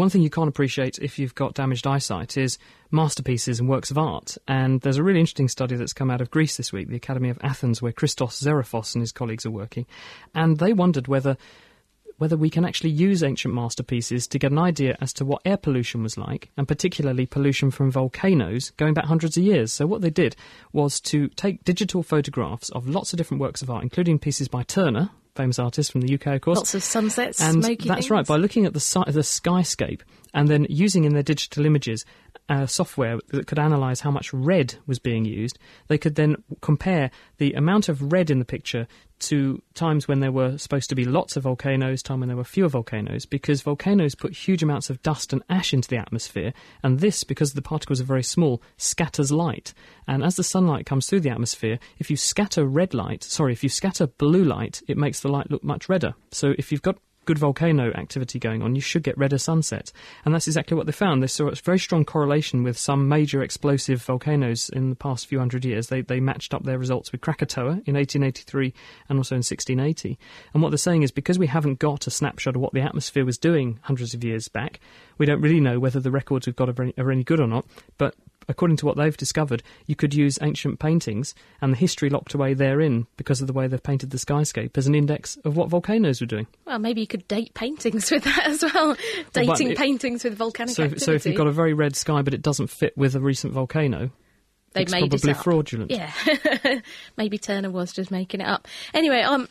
One thing you can't appreciate if you've got damaged eyesight is masterpieces and works of art. And there's a really interesting study that's come out of Greece this week, the Academy of Athens, where Christos Xeraphos and his colleagues are working. And they wondered whether we can actually use ancient masterpieces to get an idea as to what air pollution was like, and particularly pollution from volcanoes going back hundreds of years. So what they did was to take digital photographs of lots of different works of art, including pieces by Turner, famous artist from the UK, of course. Lots of sunsets, and smoky that's things. right, by looking at the skyscape and then using in their digital images software that could analyse how much red was being used, they could then compare the amount of red in the picture to times when there were supposed to be lots of volcanoes, time when there were fewer volcanoes, because volcanoes put huge amounts of dust and ash into the atmosphere, and this, because the particles are very small, scatters light. And as the sunlight comes through the atmosphere, if you scatter blue light, it makes the light look much redder. So if you've got good volcano activity going on, you should get redder sunsets. And that's exactly what they found. They saw a very strong correlation with some major explosive volcanoes in the past few hundred years. They matched up their results with Krakatoa in 1883 and also in 1680. And what they're saying is, because we haven't got a snapshot of what the atmosphere was doing hundreds of years back, we don't really know whether the records we've got are any good or not. But according to what they've discovered, you could use ancient paintings and the history locked away therein because of the way they've painted the skyscape as an index of what volcanoes were doing. Well, maybe you could date paintings with that as well. Dating paintings with volcanic activity. So if you've got a very red sky but it doesn't fit with a recent volcano, it's probably fraudulent. Yeah. Maybe Turner was just making it up. Anyway,